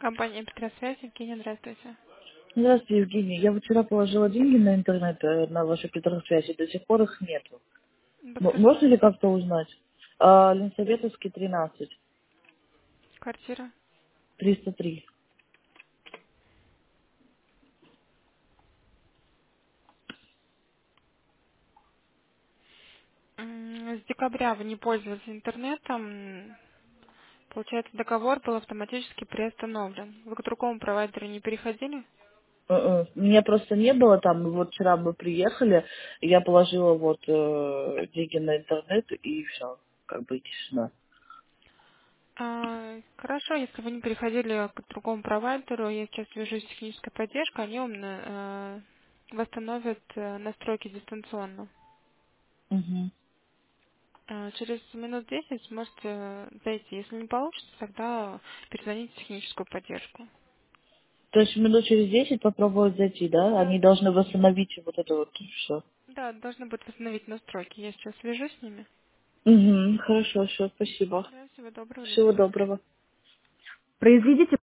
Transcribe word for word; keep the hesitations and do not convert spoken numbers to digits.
Компания Петросвязь, Евгения, здравствуйте. Здравствуйте, Евгений. Я вчера положила деньги на интернет, э, на вашу Петросвязь, и до сих пор их нету. М- Можно ли Подтверждайте. как-то узнать? А, Ленсоветовский, тринадцать, Квартира. триста три. М, С декабря вы не пользовались интернетом. Получается, договор был автоматически приостановлен. Вы к другому провайдеру не переходили? Э-э. Меня просто не было там, и вот вчера мы приехали, и я положила вот э, деньги на интернет, и все, как бы и тишина. А, хорошо, если вы не переходили к другому провайдеру, я сейчас свяжусь с технической поддержкой, они вам на- э, восстановят э, настройки дистанционно. Мгм. А, Через минут десять сможете зайти. Если не получится, тогда перезвоните в техническую поддержку. То есть минут через десять попробовать зайти, да? Да, Они должны восстановить вот это вот все. да, должны будут восстановить настройки. Я сейчас свяжусь с ними. Угу, хорошо, все, спасибо. Да, всего доброго, до Всего свидания. доброго. Произведите